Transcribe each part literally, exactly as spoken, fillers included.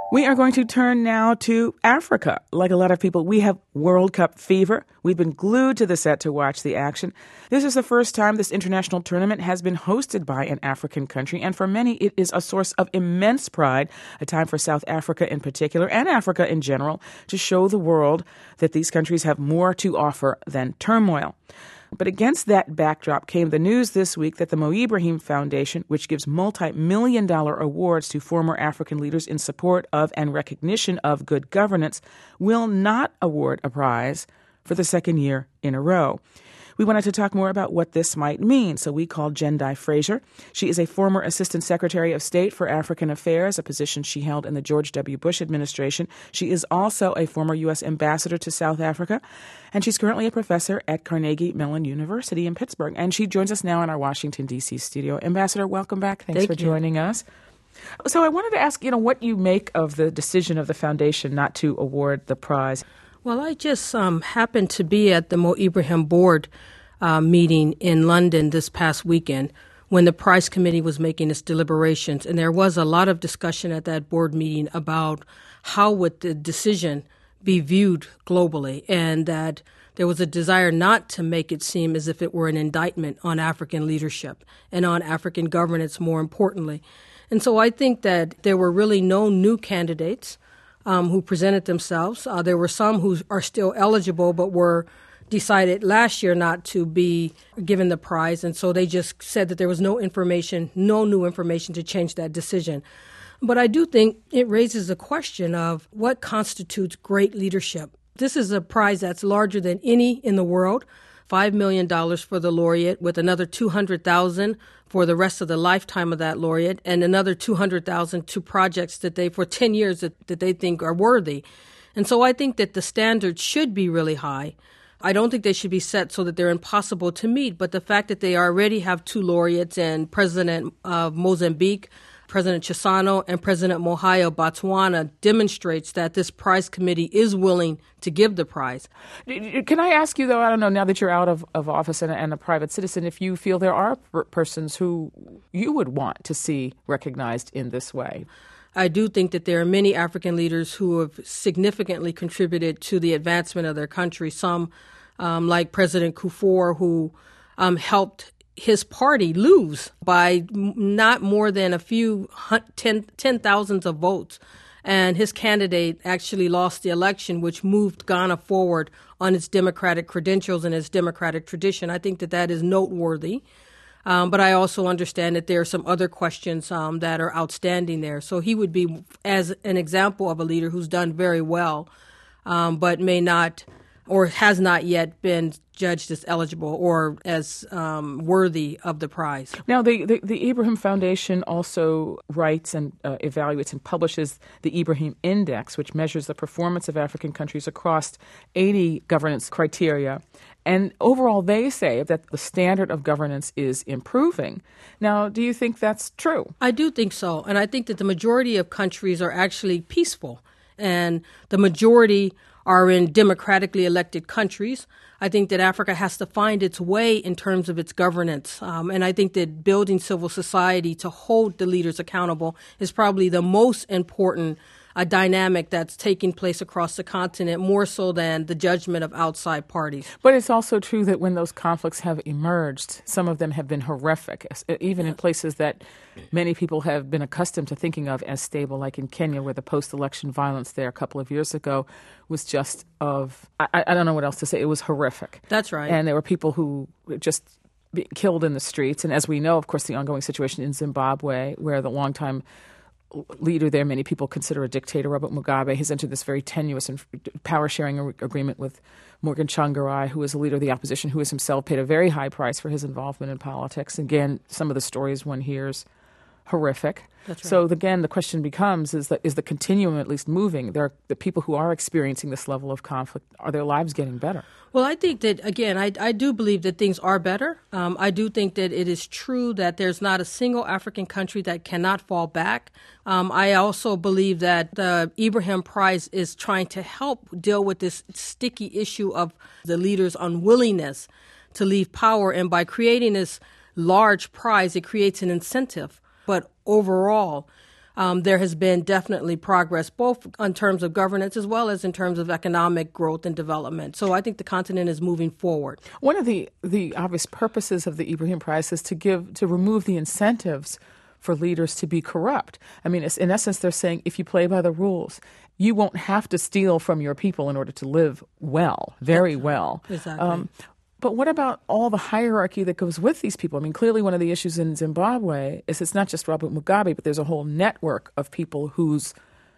We are going to turn now to Africa. Like a lot of people, we have World Cup fever. We've been glued to the set to watch the action. This is the first time this international tournament has been hosted by an African country, and for many, it is a source of immense pride, a time for South Africa in particular, and Africa in general, to show the world that these countries have more to offer than turmoil. But against that backdrop came the news this week that the Mo Ibrahim Foundation, which gives multi-million dollar awards to former African leaders in support of and recognition of good governance, will not award a prize for the second year in a row. We wanted to talk more about what this might mean, so we called Jendai Frazier. She is a former Assistant Secretary of State for African Affairs, a position she held in the George W. Bush administration. She is also a former U S ambassador to South Africa, and she's currently a professor at Carnegie Mellon University in Pittsburgh. And she joins us now in our Washington, D C studio. Ambassador, welcome back. Thanks Thank for joining you. us. So I wanted to ask, you know, what you make of the decision of the foundation not to award the prize. Well, I just um, happened to be at the Mo Ibrahim board uh, meeting in London this past weekend when the prize committee was making its deliberations. And there was a lot of discussion at that board meeting about how would the decision be viewed globally, and that there was a desire not to make it seem as if it were an indictment on African leadership and on African governance, more importantly. And so I think that there were really no new candidates Um, who presented themselves. Uh, there were some who are still eligible but were decided last year not to be given the prize, and so they just said that there was no information, no new information to change that decision. But I do think it raises the question of what constitutes great leadership. This is a prize that's larger than any in the world, five million dollars for the laureate, with another two hundred thousand dollars for the rest of the lifetime of that laureate, and another two hundred thousand dollars to projects that they, for ten years, that, that they think are worthy. And so I think that the standards should be really high. I don't think they should be set so that they're impossible to meet, but the fact that they already have two laureates, and President of Mozambique, President Chissano, and President Mohayo of Botswana, demonstrates that this prize committee is willing to give the prize. Can I ask you, though, I don't know, now that you're out of, of office and, and a private citizen, if you feel there are per- persons who you would want to see recognized in this way? I do think that there are many African leaders who have significantly contributed to the advancement of their country. Some, um, like President Kufuor, who um, helped his party lose by not more than a few ten, ten thousands of votes. And his candidate actually lost the election, which moved Ghana forward on its democratic credentials and its democratic tradition. I think that that is noteworthy. Um, but I also understand that there are some other questions um, that are outstanding there. So he would be as an example of a leader who's done very well, um, but may not or has not yet been judged as eligible or as um, worthy of the prize. Now, the, the, the Ibrahim Foundation also writes and uh, evaluates and publishes the Ibrahim Index, which measures the performance of African countries across eighty governance criteria. And overall, they say that the standard of governance is improving. Now, do you think that's true? I do think so. And I think that the majority of countries are actually peaceful. And the majority are in democratically elected countries. I think that Africa has to find its way in terms of its governance. Um, and I think that building civil society to hold the leaders accountable is probably the most important a dynamic that's taking place across the continent, more so than the judgment of outside parties. But it's also true that when those conflicts have emerged, some of them have been horrific, even in places that many people have been accustomed to thinking of as stable, like in Kenya, where the post-election violence there a couple of years ago was just of, I, I don't know what else to say, it was horrific. That's right. And there were people who just killed in the streets. And as we know, of course, the ongoing situation in Zimbabwe, where the longtime leader there, many people consider a dictator, Robert Mugabe, has entered this very tenuous and power-sharing agreement with Morgan Tsvangirai, who is a leader of the opposition, who has himself paid a very high price for his involvement in politics. Again, some of the stories one hears, horrific. That's right. So again, the question becomes, is the, is the continuum at least moving? There are the people who are experiencing this level of conflict, are their lives getting better? Well, I think that, again, I, I do believe that things are better. Um, I do think that it is true that there's not a single African country that cannot fall back. Um, I also believe that the Ibrahim Prize is trying to help deal with this sticky issue of the leaders' unwillingness to leave power. And by creating this large prize, it creates an incentive. But overall, um, there has been definitely progress, both in terms of governance as well as in terms of economic growth and development. So I think the continent is moving forward. One of the, the obvious purposes of the Ibrahim Prize is to give to remove the incentives for leaders to be corrupt. I mean, it's, in essence, they're saying if you play by the rules, you won't have to steal from your people in order to live well, very well. Exactly. Um, but what about all the hierarchy that goes with these people? I mean, clearly one of the issues in Zimbabwe is it's not just Robert Mugabe, but there's a whole network of people whose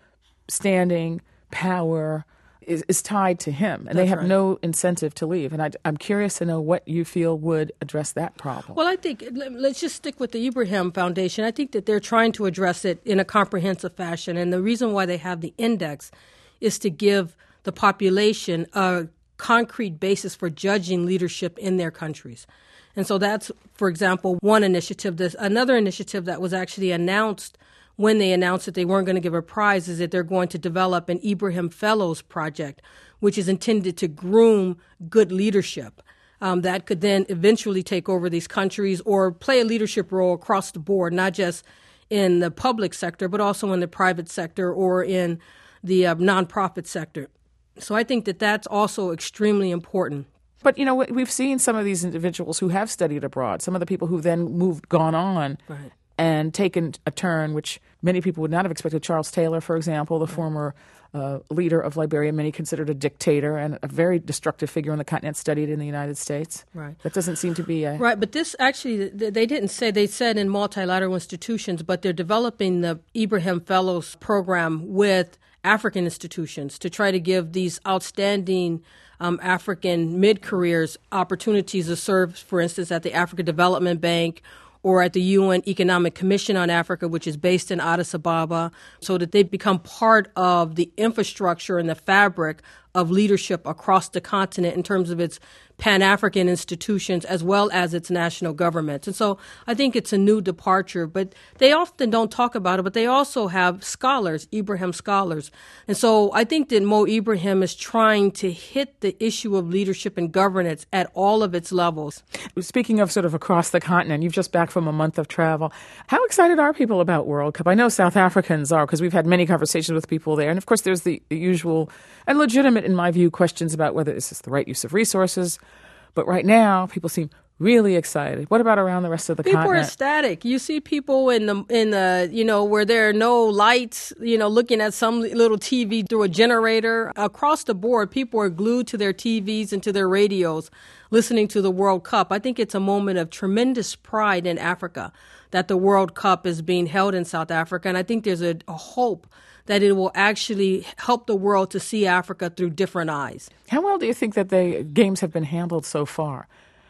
standing, power is, is tied to him, and That's they have right. no incentive to leave. And I, I'm curious to know what you feel would address that problem. Well, I think let's just stick with the Ibrahim Foundation. I think that they're trying to address it in a comprehensive fashion, and the reason why they have the index is to give the population a concrete basis for judging leadership in their countries. And so that's, for example, one initiative. There's another initiative that was actually announced when they announced that they weren't going to give a prize is that they're going to develop an Ibrahim Fellows project, which is intended to groom good leadership um, that could then eventually take over these countries or play a leadership role across the board, not just in the public sector, but also in the private sector or in the uh, nonprofit sector. So I think that that's also extremely important. But, you know, we've seen some of these individuals who have studied abroad, some of the people who then moved, gone on Right. and taken a turn, which many people would not have expected. Charles Taylor, for example, the right. former uh, leader of Liberia, many considered a dictator and a very destructive figure on the continent, studied in the United States. Right. That doesn't seem to be a... Right, but this actually, they didn't say, they said in multilateral institutions, but they're developing the Ibrahim Fellows program with African institutions to try to give these outstanding um, African mid-careers opportunities to serve, for instance, at the Africa Development Bank or at the U N Economic Commission on Africa, which is based in Addis Ababa, so that they become part of the infrastructure and the fabric of leadership across the continent in terms of its Pan-African institutions as well as its national governments. And so I think it's a new departure, but they often don't talk about it, but they also have scholars, Ibrahim scholars. And so I think that Mo Ibrahim is trying to hit the issue of leadership and governance at all of its levels. Speaking of sort of across the continent, you've just back from a month of travel. How excited are people about World Cup? I know South Africans are, because we've had many conversations with people there. And of course, there's the usual and legitimate, in my view, questions about whether this is the right use of resources. But right now, people seem really excited. What about around the rest of the people continent? People are ecstatic. You see people in the in the you know where there are no lights, you know, looking at some little T V through a generator. Across the board, people are glued to their T Vs and to their radios, listening to the World Cup. I think it's a moment of tremendous pride in Africa that the World Cup is being held in South Africa, and I think there's a, a hope that it will actually help the world to see Africa through different eyes. How well do you think that the games have been handled so far?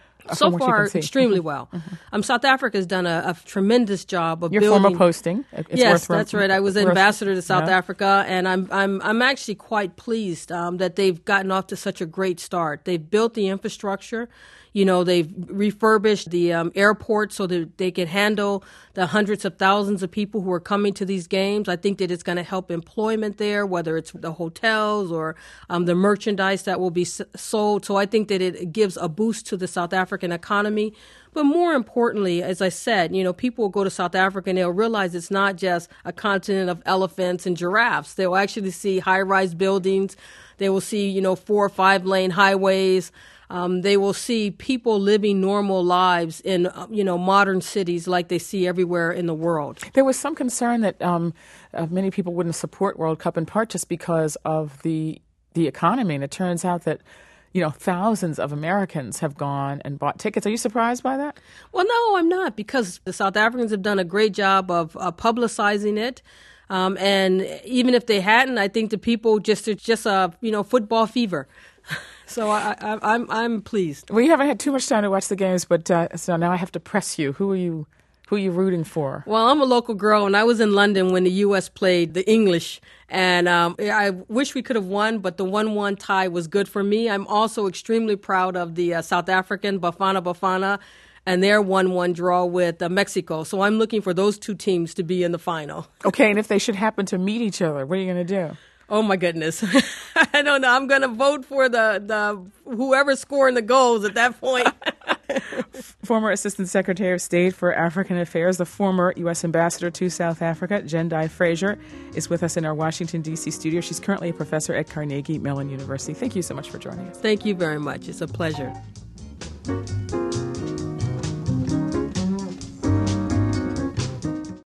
So far, extremely well. Mm-hmm. Um, South Africa has done a, a tremendous job of Your building. Your former posting. It's yes, worth that's right. I was worth, ambassador to South yeah. Africa, and I'm I'm I'm actually quite pleased um, that they've gotten off to such a great start. They've built the infrastructure. You know, they've refurbished the um, airport so that they can handle the hundreds of thousands of people who are coming to these games. I think that it's going to help employment there, whether it's the hotels or um, the merchandise that will be s- sold. So I think that it gives a boost to the South African economy. But more importantly, as I said, you know, people will go to South Africa and they'll realize it's not just a continent of elephants and giraffes. They will actually see high-rise buildings. They will see, you know, four or five-lane highways. Um, they will see people living normal lives in, uh, you know, modern cities like they see everywhere in the world. There was some concern that um, uh, many people wouldn't support World Cup in part just because of the the economy. And it turns out that, you know, thousands of Americans have gone and bought tickets. Are you surprised by that? Well, no, I'm not, because the South Africans have done a great job of uh, publicizing it. Um, and even if they hadn't, I think the people just, it's just a, you know, football fever. So I, I, I'm I'm pleased. Well, you haven't had too much time to watch the games, but uh, so now I have to press you. Who are you? Who are you rooting for? Well, I'm a local girl, and I was in London when the U S played the English, and um, I wish we could have won, but the one one tie was good for me. I'm also extremely proud of the uh, South African Bafana Bafana and their one one draw with uh, Mexico. So I'm looking for those two teams to be in the final. Okay, and if they should happen to meet each other, what are you going to do? Oh, my goodness. I don't know. I'm going to vote for the, the whoever's scoring the goals at that point. Former Assistant Secretary of State for African Affairs, the former U S Ambassador to South Africa, Jendai Fraser, is with us in our Washington, D C studio. She's currently a professor at Carnegie Mellon University. Thank you so much for joining us. Thank you very much. It's a pleasure.